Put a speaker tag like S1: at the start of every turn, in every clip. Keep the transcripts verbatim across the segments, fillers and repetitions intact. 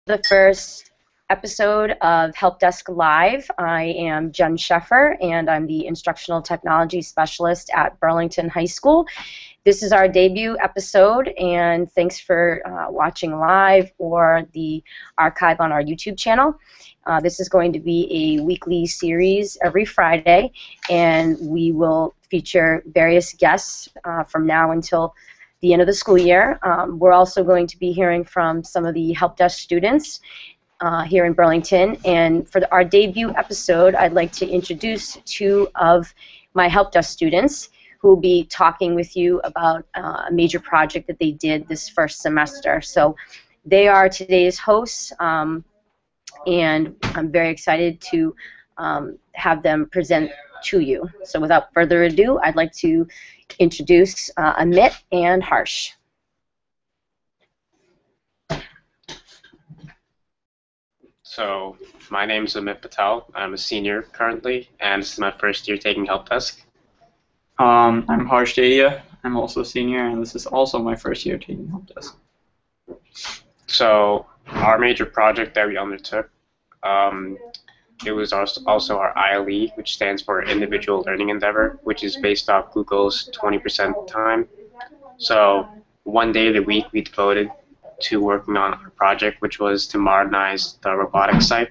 S1: The first episode of Help Desk Live. I am Jen Sheffer, and I'm the Instructional Technology Specialist at Burlington High School. This is our debut episode, and thanks for uh, watching live or the archive on our YouTube channel. Uh, this is going to be a weekly series every Friday, and we will feature various guests uh, from now until the end of the school year. Um, we're also going to be hearing from some of the Help Desk students uh, here in Burlington. And for the, our debut episode, I'd like to introduce two of my Help Desk students who will be talking with you about uh, a major project that they did this first semester. So they are today's hosts, um, and I'm very excited to um, have them present to you. So without further ado, I'd like to introduce uh, Amit and Harsh.
S2: So, my name is Amit Patel. I'm a senior currently, and this is my first year taking Help Desk.
S3: Um, I'm Harsh Dadia. I'm also a senior, and this is also my first year taking Help Desk.
S2: So, our major project that we undertook, um, it was also our I L E, which stands for Individual Learning Endeavor, which is based off Google's twenty percent time. So, one day of the week we devoted to working on our project, which was to modernize the robotics site.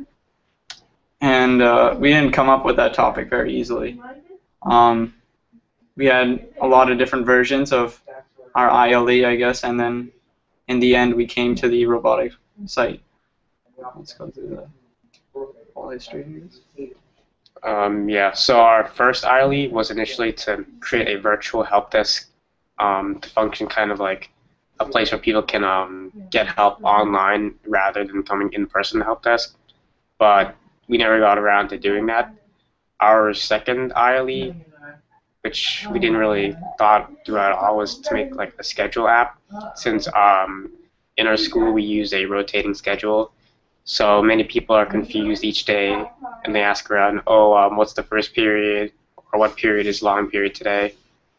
S3: And uh, we didn't come up with that topic very easily. Um, we had a lot of different versions of our I L E, I guess, and then in the end we came to the robotic site. Let's go through the whole history here.
S2: Um, yeah, so our first I L E was initially to create a virtual help desk um, to function kind of like a place where people can um, get help online rather than coming in person to help desk. But we never got around to doing that. Our second I L E, which we didn't really thought through at all, was to make like a schedule app. Since um, in our school we use a rotating schedule, so many people are confused each day, and they ask around, oh, um, what's the first period, or what period is long period today?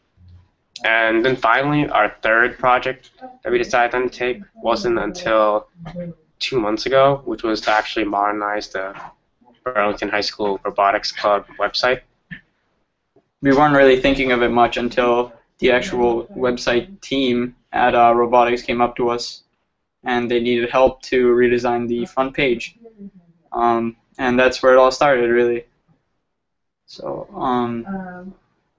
S2: And then finally, our third project that we decided to undertake wasn't until two months ago, which was to actually modernize the Burlington High School Robotics Club website.
S3: We weren't really thinking of it much until the actual website team at uh, Robotics came up to us, and they needed help to redesign the front page. Um, and that's where it all started, really. So, um...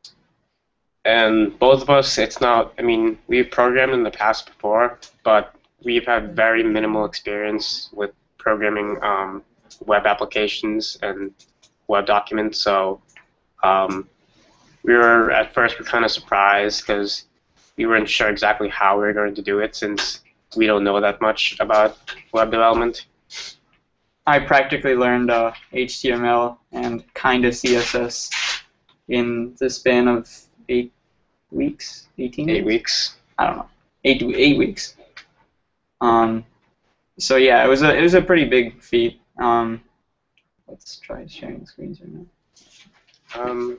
S2: And both of us, it's not, I mean, we've programmed in the past before, but we've had very minimal experience with programming um, web applications and web documents, so um, we were, at first, we were kind of surprised because we weren't sure exactly how we were going to do it since we don't know that much about web development.
S3: I practically learned uh, H T M L and kind of C S S in the span of eight weeks, eighteen.
S2: Eight weeks.
S3: I don't know, eight eight weeks. Um, so yeah, it was a it was a pretty big feat. Um, let's try sharing screens right now.
S2: Um.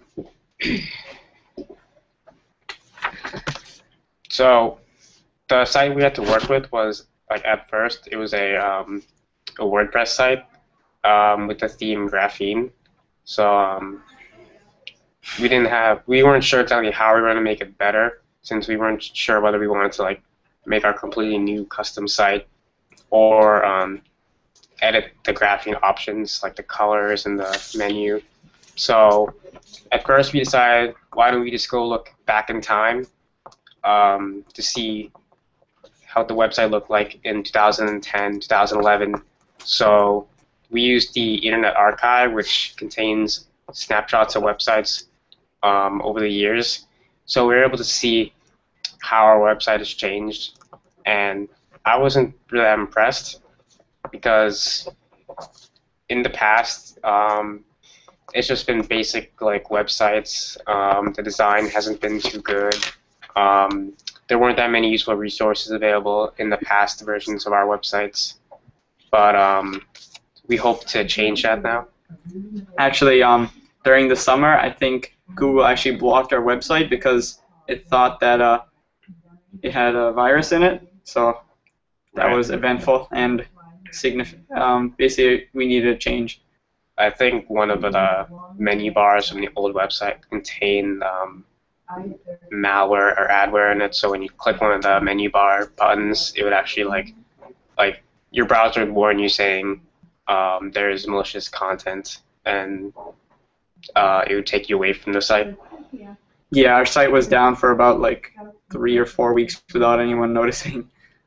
S2: So the site we had to work with was, like, at first it was a um, a WordPress site um, with the theme Graphene. So um, we didn't have, we weren't sure exactly how we were going to make it better, since we weren't sure whether we wanted to like make our completely new custom site or um, edit the Graphene options like the colors and the menu. So at first we decided, why don't we just go look back in time um, to see how the website looked like in two thousand ten, two thousand eleven. So we used the Internet Archive, which contains snapshots of websites um, over the years. So we were able to see how our website has changed, and I wasn't really that impressed because in the past um, it's just been basic like websites. Um, the design hasn't been too good. Um, there weren't that many useful resources available in the past versions of our websites, but um, we hope to change that now.
S3: Actually, um, during the summer, I think Google actually blocked our website because it thought that uh, it had a virus in it. So that
S2: Right.
S3: was eventful, and significant. Um, basically, we needed a change.
S2: I think one of the menu bars from the old website contained um, malware or adware in it. So when you click one of the menu bar buttons, it would actually like like your browser would warn you saying um, there is malicious content, and uh, it would take you away from the site.
S3: Yeah, our site was down for about like three or four weeks without anyone noticing.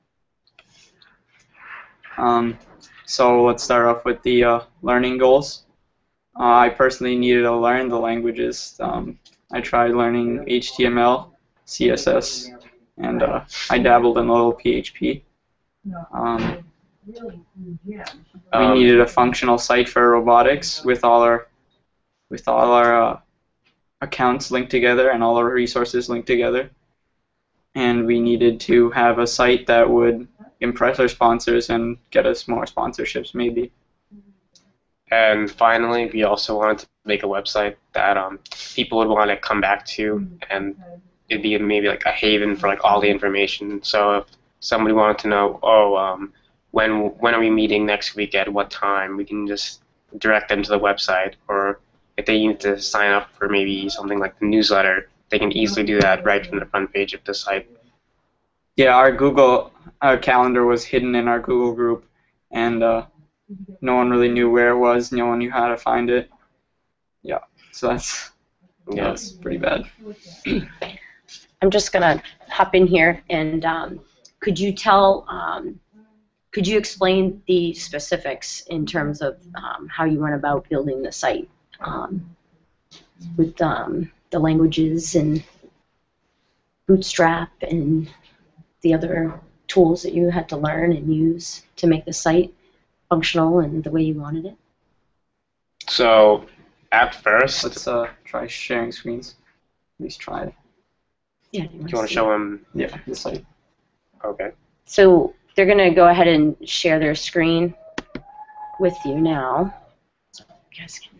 S3: Um, so let's start off with the uh, learning goals. Uh, I personally needed to learn the languages. Um, I tried learning H T M L, C S S, and uh, I dabbled in a little P H P. Um, we
S2: Um,
S3: needed a functional site for robotics with all our with all our uh, accounts linked together and all our resources linked together. And we needed to have a site that would impress our sponsors and get us more sponsorships, maybe.
S2: And finally, we also wanted to make a website that um, people would want to come back to, and it'd be maybe like a haven for like all the information. So if somebody wanted to know, oh, um, when when are we meeting next week at what time, we can just direct them to the website. Or if they need to sign up for maybe something like the newsletter, they can easily do that right from the front page of the site.
S3: Yeah, our Google our calendar was hidden in our Google group, and uh, no one really knew where it was. No one knew how to find it. Yeah, so that's yeah, that's pretty bad.
S1: I'm just gonna hop in here, and um, could you tell, um, could you explain the specifics in terms of um, how you went about building the site um, with um, the languages and Bootstrap and the other tools that you had to learn and use to make the site functional and the way you wanted it?
S2: So at first,
S3: Let's uh, try sharing screens. At least try it.
S1: Yeah.
S2: do you want to show them?
S3: Yeah, the site.
S2: Okay.
S1: So they're going to go ahead and share their screen with you now. You guys can.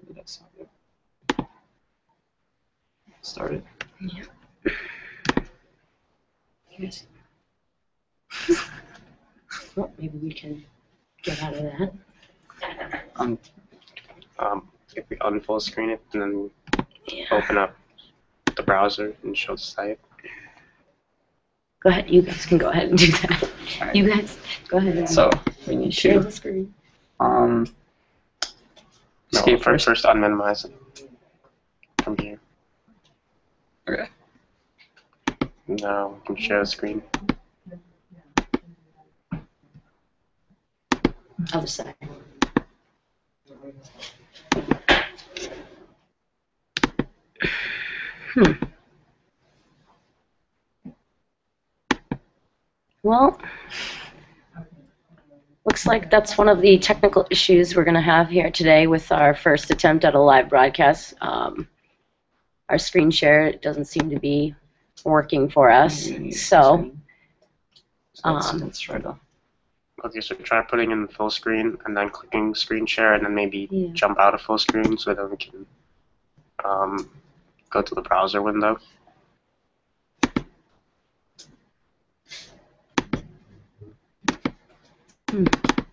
S3: Start it.
S1: Yeah. You guys. Well, maybe we can get out of that.
S3: Um,
S2: Um, if we unfull screen it and then
S1: Yeah.
S2: open up the browser and show the site.
S1: Go ahead. You guys can go ahead and do that.
S3: Alright.
S1: You guys go ahead and
S3: so we need
S1: share
S3: to
S1: the screen.
S3: um,
S2: No,
S3: escape
S2: first,
S3: first.
S2: first unminimize it from here.
S3: Okay.
S2: Now we can share the screen.
S1: Other side. Hmm. Well, looks like that's one of the technical issues we're going to have here today with our first attempt at a live broadcast. Um, our screen share doesn't seem to be working for us, so
S3: So let's,
S1: um,
S3: let's try to.
S2: Okay, so try putting in full screen and then clicking screen share and then maybe
S1: Yeah.
S2: jump out of full screen so that we can um, go to the browser window.
S1: hmm.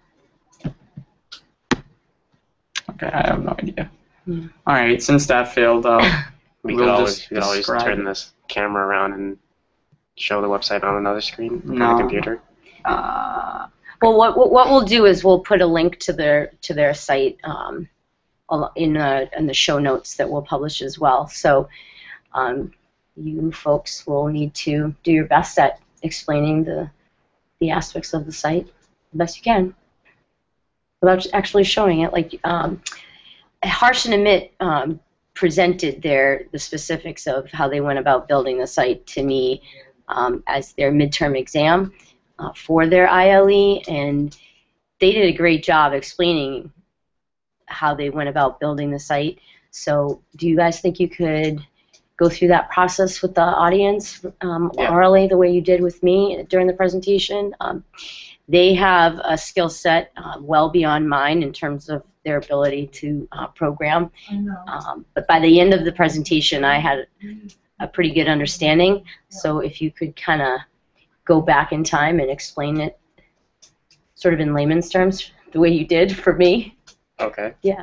S3: Okay, I have no idea.
S1: Yeah.
S3: All right, since that failed, uh,
S2: We
S3: we'll
S2: could always,
S3: just
S2: we could always
S3: describe
S2: turn
S3: it.
S2: this camera around and show the website on another screen on
S3: No.
S2: the computer.
S3: Uh,
S1: Well, what, what what we'll do is we'll put a link to their to their site um, al- in the in the show notes that we'll publish as well. So um, you folks will need to do your best at explaining the the aspects of the site the best you can without actually showing it. Like um, Harsh and Amit um, presented their the specifics of how they went about building the site to me um, as their midterm exam. Uh, for their I L E, and they did a great job explaining how they went about building the site. So do you guys think you could go through that process with the audience um,
S2: Yeah.
S1: orally the way you did with me during the presentation? Um, they have a skill set uh, well beyond mine in terms of their ability to uh, program. Um, but by the end of the presentation, I had a pretty good understanding. So if you could kind of go back in time and explain it sort of in layman's terms, the way you did for me.
S2: Okay.
S1: Yeah.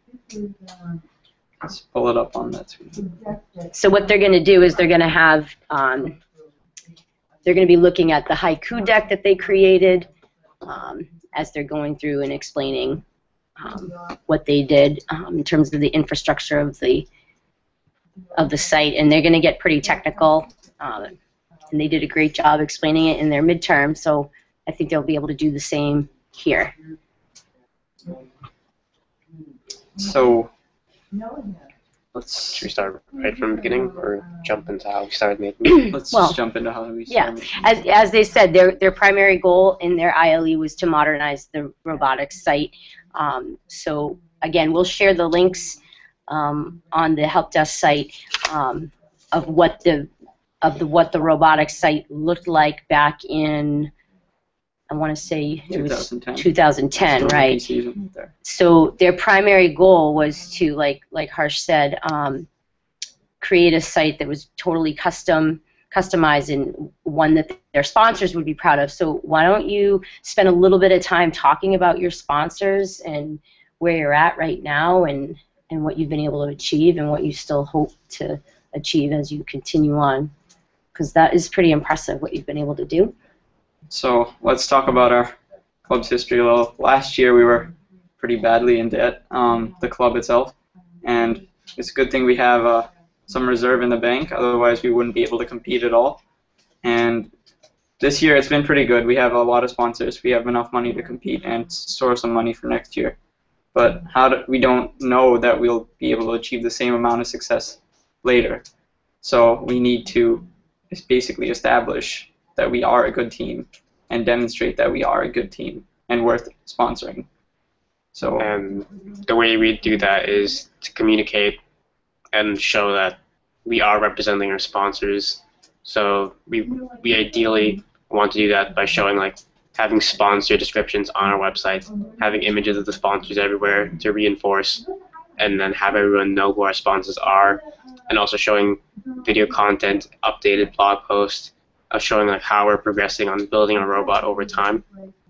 S3: Let's pull it up on that screen.
S1: So what they're going to do is they're going to have, um, they're going to be looking at the haiku deck that they created um, as they're going through and explaining um, what they did um, in terms of the infrastructure of the of the site, and they're going to get pretty technical. Um, and they did a great job explaining it in their midterm, so I think they'll be able to do the same here.
S3: So let's
S2: Should we start right from the beginning, or jump into how we started making?
S3: let's
S1: Well,
S3: just jump into how we
S1: Yeah,
S3: started.
S1: as, as they said, their their primary goal in their I L E was to modernize the robotics site. Um, so again, we'll share the links um, on the help desk site um, of what the of the what the robotics site looked like back in, I want to say it was
S3: twenty ten.
S1: two thousand ten,
S3: Still
S1: right?
S3: P Cs in there.
S1: So their primary goal was to, like like Harsh said, um, create a site that was totally custom, customized, and one that their sponsors would be proud of. So why don't you spend a little bit of time talking about your sponsors and where you're at right now, and and what you've been able to achieve, and what you still hope to achieve as you continue on, because that is pretty impressive what you've been able to do.
S3: So let's talk about our club's history a little. Last year we were pretty badly in debt, um, the club itself, and it's a good thing we have uh, some reserve in the bank, otherwise we wouldn't be able to compete at all. And this year it's been pretty good. We have a lot of sponsors. We have enough money to compete and store some money for next year. But how do, we don't know that we'll be able to achieve the same amount of success later. So we need to just basically establish that we are a good team and demonstrate that we are a good team and worth sponsoring. So
S2: And the way we do that is to communicate and show that we are representing our sponsors. So we we ideally want to do that by showing, like, having sponsor descriptions on our website, having images of the sponsors everywhere to reinforce, and then have everyone know who our sponsors are, and also showing video content, updated blog posts, of showing like how we're progressing on building a robot over time.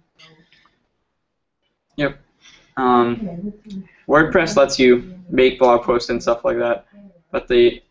S3: Yep. Um, WordPress lets you make blog posts and stuff like that, but the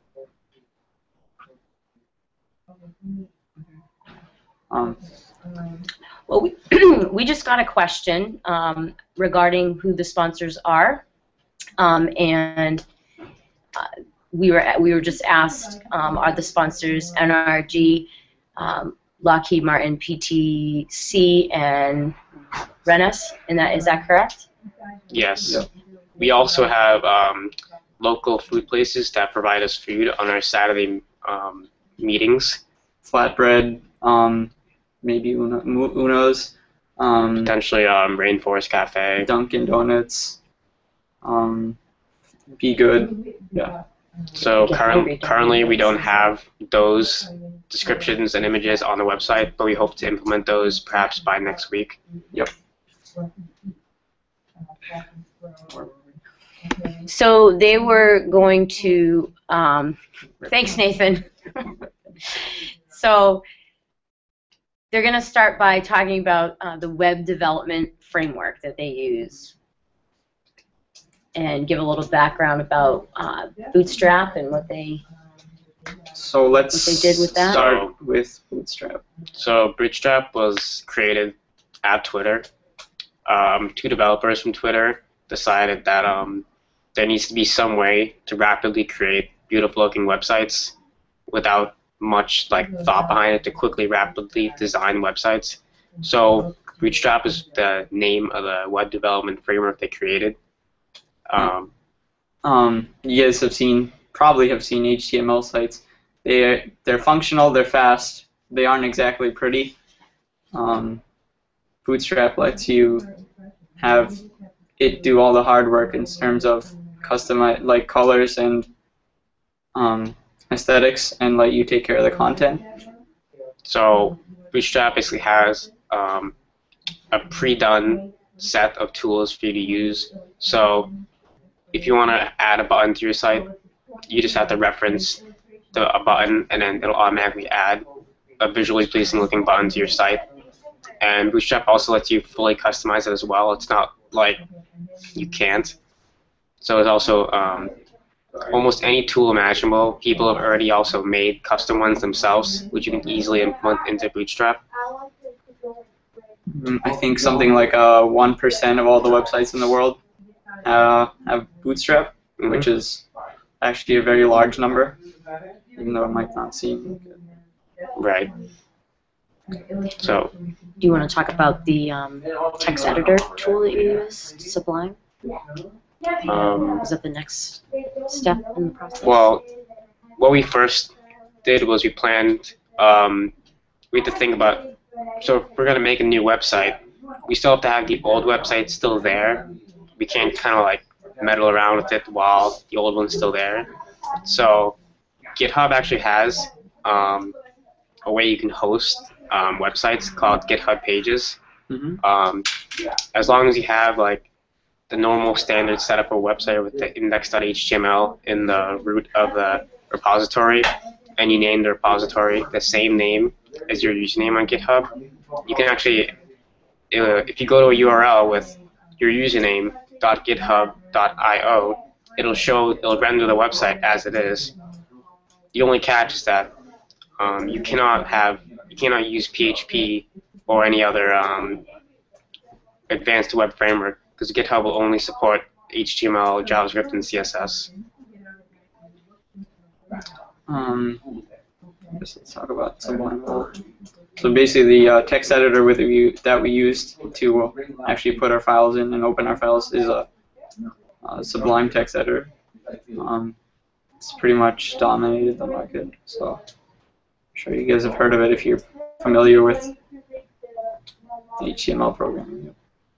S3: um,
S1: Well, we, we just got a question um, regarding who the sponsors are, um, and uh, we were we were just asked, um, are the sponsors N R G, um, Lockheed Martin, P T C, and Rennes? And that is that correct?
S2: Yes.
S3: Yep.
S2: We also have um, local food places that provide us food on our Saturday um, meetings.
S3: Flatbread, um, maybe Uno, Mu- Uno's, um,
S2: Potentially um, Rainforest Cafe.
S3: Dunkin' Donuts, um, Be Good, yeah.
S2: So
S1: Get
S2: current,
S1: hungry, don't
S2: currently
S1: you?
S2: we don't have those descriptions and images on the website, but we hope to implement those perhaps by next week.
S3: Yep.
S1: So they were going to. Um, thanks, Nathan. So they're going to start by talking about uh, the web development framework that they use, and give a little background about uh, Bootstrap and what they.
S3: So let's
S1: What they did with that?
S3: start with Bootstrap.
S2: So Bootstrap was created at Twitter. Um, two developers from Twitter decided that um, there needs to be some way to rapidly create beautiful-looking websites without much like thought behind it, to quickly, rapidly design websites. So Bootstrap is the name of the web development framework they created. Um,
S3: Um, you guys have seen, probably have seen H T M L sites. They they're functional, they're fast, they aren't exactly pretty. Um, Bootstrap lets you have it do all the hard work in terms of customize, like colors and um, aesthetics, and let you take care of the content.
S2: So Bootstrap basically has um, a pre-done set of tools for you to use. So if you want to add a button to your site, you just have to reference the, a button, and then it'll automatically add a visually pleasing looking button to your site. And Bootstrap also lets you fully customize it as well. It's not like you can't. So it's also um, almost any tool imaginable. People have already also made custom ones themselves, which you can easily implement into Bootstrap.
S3: Mm, I think something like uh, one percent of all the websites in the world uh, have Bootstrap,
S2: Mm-hmm.
S3: which is actually a very large number, even though it might not seem like it.
S2: Right. So,
S1: Do you want to talk about the um, text editor tool that you used, Sublime?
S2: um,
S1: Is that the next step in the process?
S2: well, what we first did was we planned, um, we had to think about, so if we're going to make a new website, we still have to have the old website still there. We can't kind of like meddle around with it while the old one's still there. So GitHub actually has um, a way you can host um, websites called GitHub Pages.
S3: Mm-hmm.
S2: Um, as long as you have like the normal standard setup of a website with the index dot H T M L in the root of the repository, and you name the repository the same name as your username on GitHub, you can actually, uh, if you go to a U R L with your username .github dot I O, it'll show, it'll render the website as it is. The only catch is that um, you cannot have, you cannot use P H P or any other um, advanced web framework, because GitHub will only support H T M L, JavaScript, and C S S.
S3: Um, I guess let's talk about Sublime. So basically, the uh, text editor with you that we used to actually put our files in and open our files is a, a Sublime text editor. Um, it's pretty much dominated the market. So I'm sure you guys have heard of it if you're familiar with H T M L programming.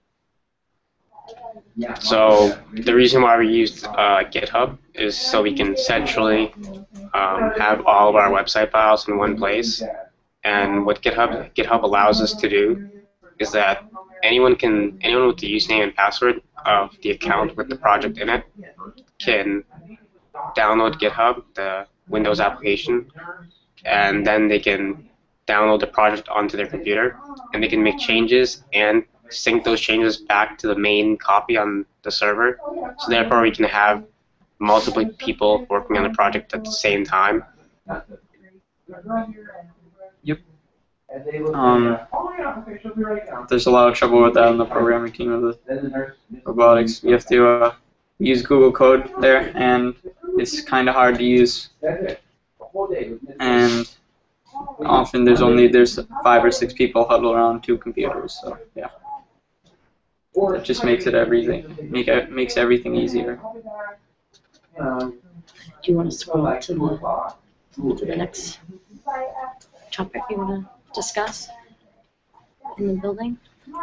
S2: So the reason why we used uh, GitHub is so we can centrally um, have all of our website files in one place. And what GitHub GitHub allows us to do is that anyone can anyone with the username and password of the account with the project in it can download GitHub, the Windows application, and then they can download the project onto their computer, and they can make changes and sync those changes back to the main copy on the server. So therefore we can have multiple people working on the project at the same time.
S3: Yep. Um, there's a lot of trouble with that in the programming team of the robotics. You have to uh, use Google Code there, and it's kind of hard to use. And often there's only there's five or six people huddled around two computers. So yeah, it just makes it everything make it makes everything easier.
S1: Do you want to scroll to the, to the next topic you want to discuss in the building?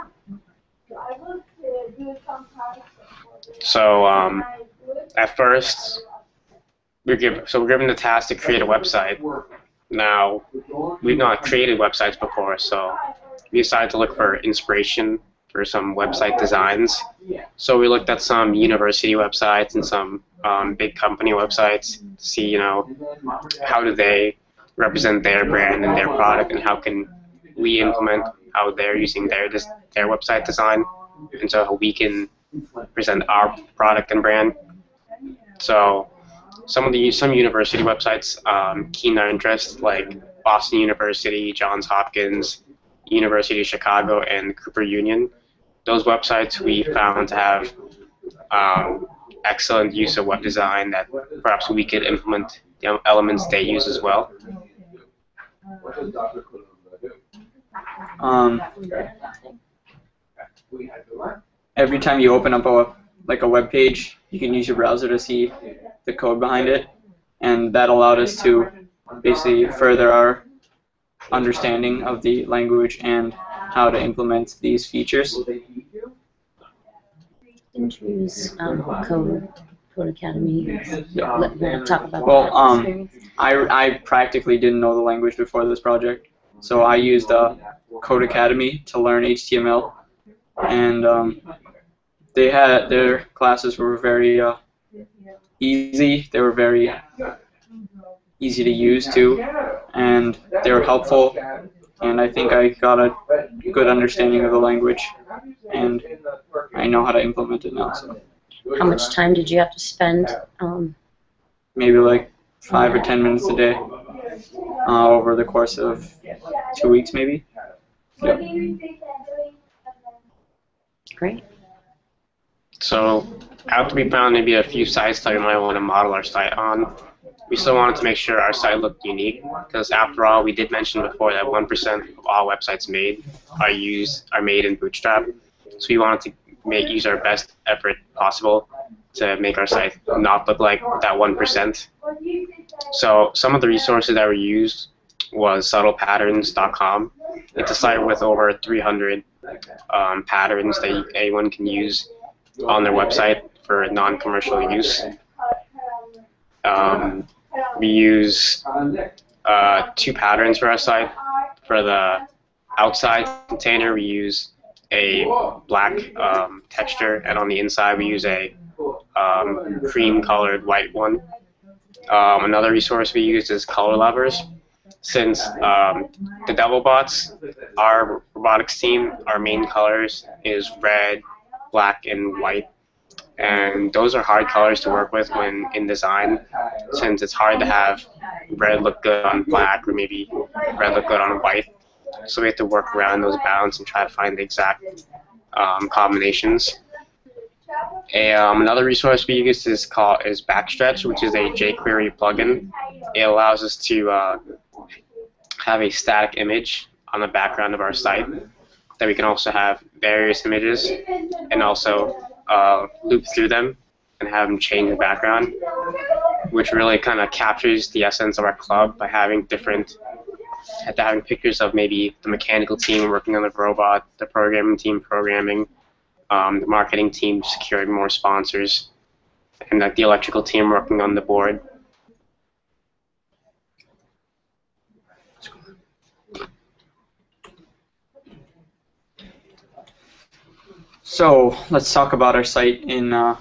S2: So um, at first, we're given so we're given the task to create a website. Now, we've not created websites before, so we decided to look for inspiration for some website designs. So we looked at some university websites and some um, big company websites to see, you know, how do they represent their brand and their product, and how can we implement how they're using their their website design, and so how we can present our product and brand. So some of the some university websites um, keen our interest, like Boston University, Johns Hopkins, University of Chicago, and Cooper Union. Those websites we found to have um, excellent use of web design that perhaps we could implement the elements they use as well.
S3: Um, every time you open up a like a web page, you can use your browser to see the code behind it, and that allowed us to basically further our understanding of the language and how to implement these features.
S1: Didn't you use um, Code, Code Academy?
S3: Yeah.
S1: Let, let talk about
S3: Well,
S1: that
S3: um,
S1: experience.
S3: I, I practically didn't know the language before this project, so I used uh, Code Academy to learn H T M L, and um, they had their classes were very uh, easy. They were very easy to use too, and they were helpful. and I think I got a good understanding of the language, and I know how to implement it now. So
S1: How much time did you have to spend? Um,
S3: maybe like five or ten minutes a day uh, over the course of two weeks, maybe. Yep.
S1: Great.
S2: So after we found maybe a few sites that we might want to model our site on, we still wanted to make sure our site looked unique, because after all, we did mention before that one percent of all websites made are used are made in Bootstrap. So we wanted to make use our best effort possible to make our site not look like that one percent. So some of the resources that were used was subtle patterns dot com. It's a site with over three hundred um, patterns that anyone can use on their website for non-commercial use. Um, we use uh, two patterns for our site. For the outside container, we use a black um, texture, and on the inside, we use a um, cream-colored white one. Um, another resource we use is color levers. Since um, the DevilBots, our robotics team, our main colors is red, black, and white. And those are hard colors to work with when in design, since it's hard to have red look good on black or maybe red look good on white. So we have to work around those bounds and try to find the exact um, combinations. A, um, another resource we use is called is Backstretch, which is a jQuery plugin. It allows us to uh, have a static image on the background of our site that we can also have various images and also uh, loop through them and have them change the background, which really kind of captures the essence of our club by having different, having pictures of maybe the mechanical team working on the robot, the programming team programming, um, the marketing team securing more sponsors, and like the electrical team working on the board.
S3: So let's talk about our site in uh,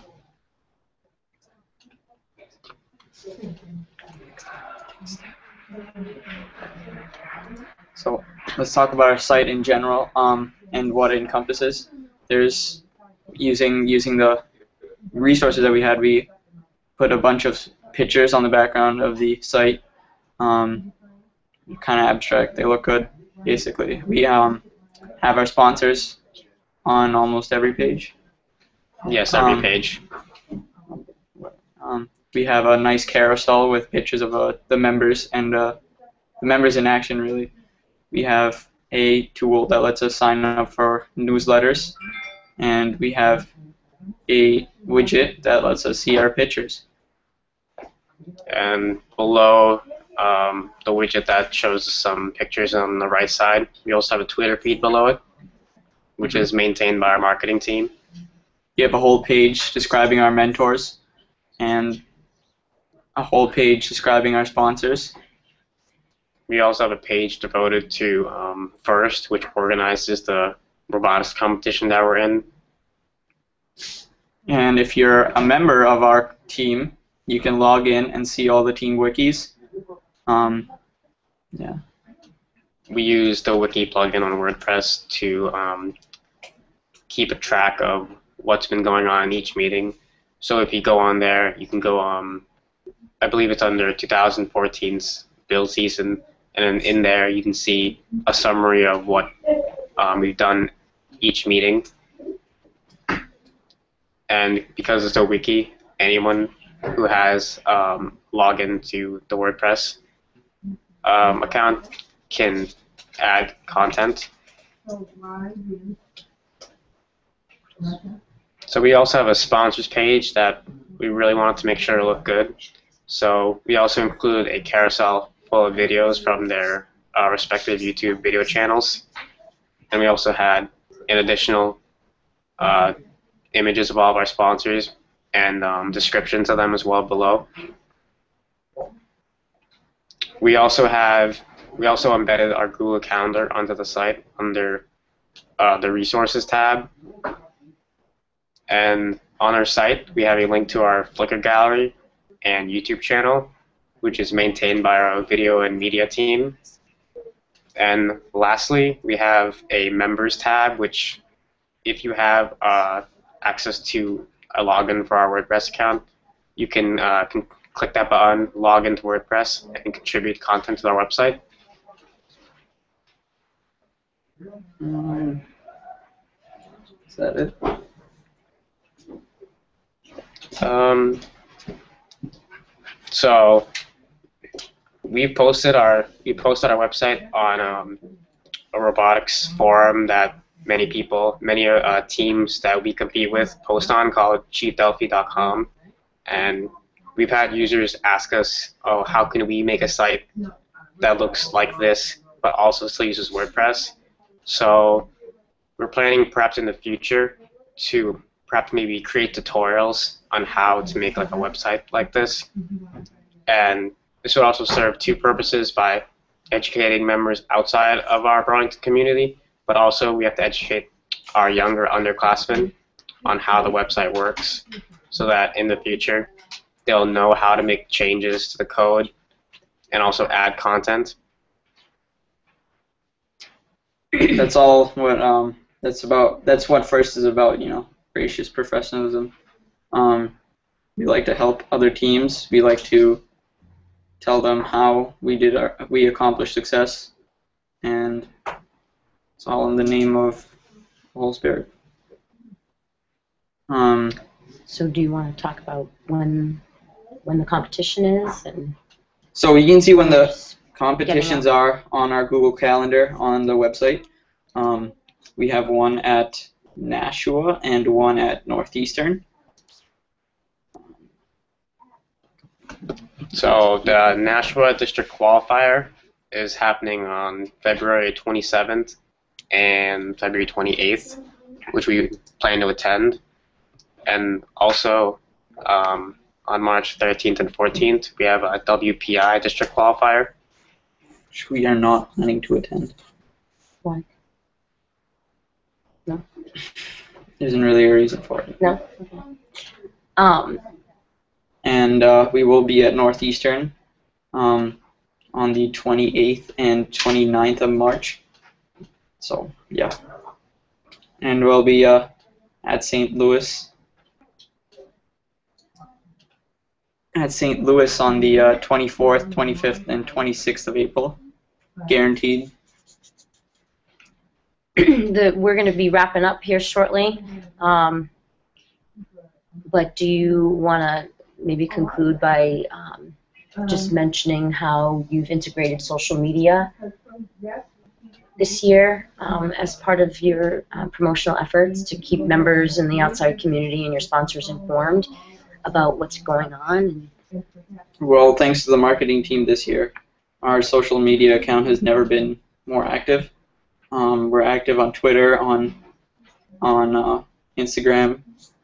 S3: so let's talk about our site in general um, and what it encompasses. There's using using the resources that we had, we put a bunch of pictures on the background of the site. Um, kind of abstract. They look good, basically. We um, have our sponsors on almost every page.
S2: Yes, every
S3: Um,
S2: page.
S3: Um, we have a nice carousel with pictures of uh, the members and uh, the members in action, really. We have a tool that lets us sign up for newsletters, and we have a widget that lets us see our pictures.
S2: And below um, the widget that shows some pictures on the right side, we also have a Twitter feed below it, which is maintained by our marketing team.
S3: We have a whole page describing our mentors and a whole page describing our sponsors.
S2: We also have a page devoted to um, FIRST, which organizes the robotics competition that we're in.
S3: And if you're a member of our team, you can log in and see all the team wikis. Um, yeah.
S2: We use the wiki plugin on WordPress to um, keep a track of what's been going on in each meeting. So if you go on there, you can go, um, I believe it's under two thousand fourteen's build season, and then in there you can see a summary of what um, we've done each meeting. And because it's a wiki, anyone who has um, login to the WordPress um, account can add content. So we also have a sponsors page that we really wanted to make sure to look good. So we also include a carousel full of videos from their uh, respective YouTube video channels. And we also had an additional uh, images of all of our sponsors and um, descriptions of them as well below. We also have we also embedded our Google Calendar onto the site under uh, the Resources tab. And on our site, we have a link to our Flickr gallery and YouTube channel, which is maintained by our video and media team. And lastly, we have a members tab, which if you have uh, access to a login for our WordPress account, you can, uh, can click that button, log into WordPress, and contribute content to our website.
S3: Um, is that it?
S2: Um, so we posted our we posted our website on um, a robotics forum that many people, many uh, teams that we compete with post on, called cheap delphi dot com, and we've had users ask us, oh, how can we make a site that looks like this but also still uses WordPress? So we're planning perhaps in the future to perhaps maybe create tutorials on how to make like a website like this. And this would also serve two purposes by educating members outside of our Burlington community, but also we have to educate our younger underclassmen on how the website works so that in the future they'll know how to make changes to the code and also add content.
S3: That's all what um that's about. That's what FIRST is about, you know, gracious professionalism. Um, we like to help other teams. We like to tell them how we did our we accomplished success, and it's all in the name of the Holy Spirit. Um,
S1: So do you want to talk about when when the competition is? And
S3: so you can see when the
S1: just
S3: competitions
S1: getting
S3: are on our Google Calendar on the website. Um, we have one at Nashua and one at Northeastern.
S2: So the Nashua District Qualifier is happening on February twenty-seventh and February twenty-eighth, which we plan to attend. And also um, on March thirteenth and fourteenth, we have a W P I District Qualifier.
S3: Which we are not planning to attend.
S1: Why? No.
S3: There isn't really a reason for it.
S1: No. Okay. Um.
S3: And uh, we will be at Northeastern um, on the twenty-eighth and twenty-ninth of March. So, yeah. And we'll be uh, at Saint Louis. At Saint Louis on the uh, twenty-fourth, twenty-fifth, and twenty-sixth of April. Guaranteed.
S1: the, we're going to be wrapping up here shortly. Um, but do you want to maybe conclude by um, just mentioning how you've integrated social media this year um, as part of your uh, promotional efforts to keep members in the outside community and your sponsors informed about what's going on?
S3: Well, thanks to the marketing team this year, our social media account has never been more active. Um, we're active on Twitter, on on uh, Instagram,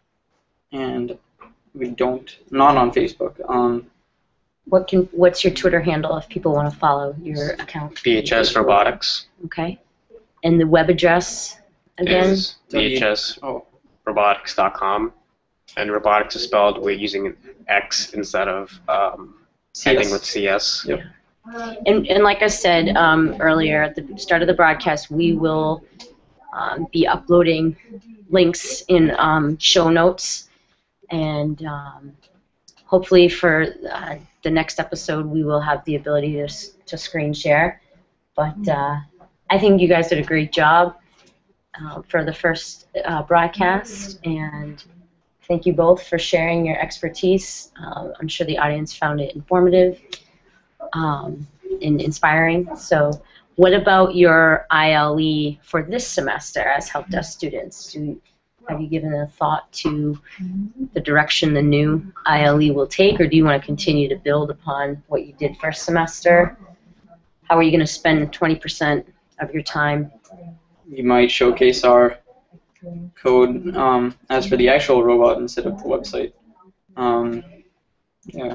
S3: and we don't not on Facebook. Um,
S1: What can what's your Twitter handle if people want to follow your account?
S2: V H S Robotics
S1: Okay. And the web address again?
S2: is V H S
S3: oh,
S2: robotics dot com, and robotics is spelled with using an X instead of um, ending with C S.
S3: Yep.
S1: And, and like I said um, earlier at the start of the broadcast, we will um, be uploading links in um, show notes, and um, hopefully for uh, the next episode we will have the ability to, to screen share. But uh, I think you guys did a great job uh, for the first uh, broadcast, and thank you both for sharing your expertise. Uh, I'm sure the audience found it informative um, and inspiring. So what about your I L E for this semester as help desk students? Do, have you given a thought to the direction the new I L E will take, or do you want to continue to build upon what you did first semester? How are you going to spend twenty percent of your time?
S3: we might showcase our code um, as for the actual robot instead of the website. Um, yeah.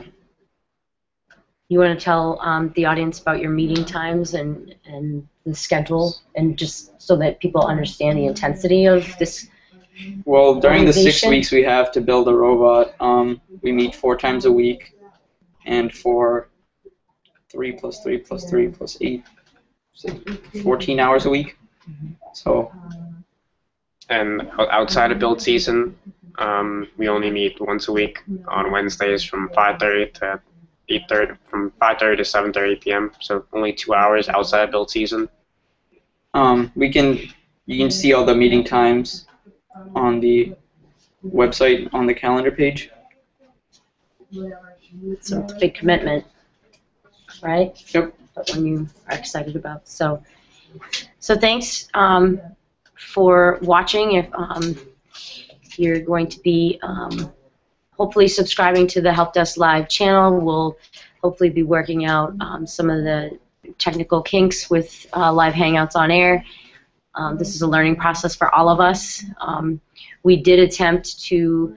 S1: You want to tell um, the audience about your meeting times and, and the schedule, and just so that people understand the intensity of this?
S3: Well, during the six
S1: organization?
S3: weeks we have to build a robot, um, we meet four times a week, and for three plus three plus three plus eight, fourteen hours a week. So.
S2: And o- outside of build season, um, we only meet once a week on Wednesdays from five thirty to eight thirty, from five thirty to seven thirty p m. So only two hours outside of build season.
S3: Um, we can you can see all the meeting times on the website on the calendar page.
S1: So it's a big commitment, right?
S3: Yep.
S1: But when you are excited about. So, so thanks um, for watching. If um, you're going to be um, hopefully subscribing to the Help Desk Live channel, we'll hopefully be working out um, some of the technical kinks with uh, live hangouts on air. Um, this is a learning process for all of us. Um, we did attempt to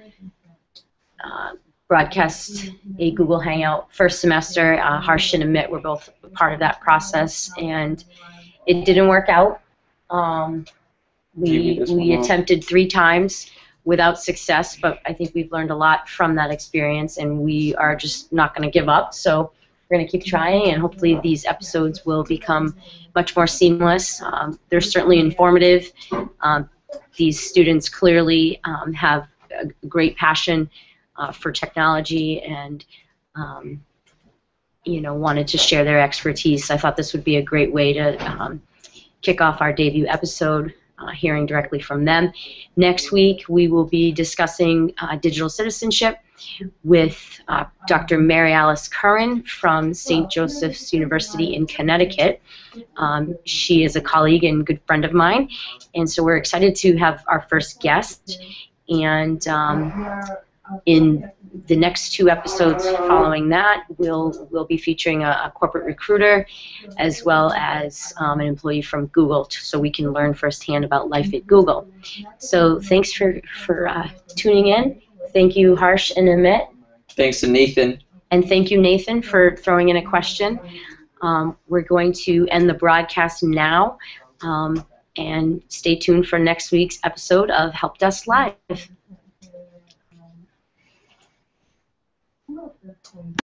S1: uh, broadcast a Google Hangout first semester. Uh, Harsh and Amit were both part of that process, and it didn't work out. Um, we we attempted three times without success, but I think we've learned a lot from that experience, and we are just not going to give up. So we're going to keep trying, and hopefully these episodes will become much more seamless. Um, they're certainly informative. Um, these students clearly um, have a great passion uh, for technology and um, you know, wanted to share their expertise. I thought this would be a great way to um, kick off our debut episode, uh, hearing directly from them. Next week we will be discussing uh, digital citizenship with uh, Doctor Mary Alice Curran from Saint Joseph's University in Connecticut. Um, she is a colleague and good friend of mine, and so we're excited to have our first guest. And um, in the next two episodes following that, we'll we'll be featuring a, a corporate recruiter as well as um, an employee from Google, t- so we can learn firsthand about life at Google. So thanks for for uh, tuning in. Thank you, Harsh and Amit.
S3: Thanks to Nathan.
S1: And thank you, Nathan, for throwing in a question. Um, we're going to end the broadcast now, um, and stay tuned for next week's episode of Help Desk Live.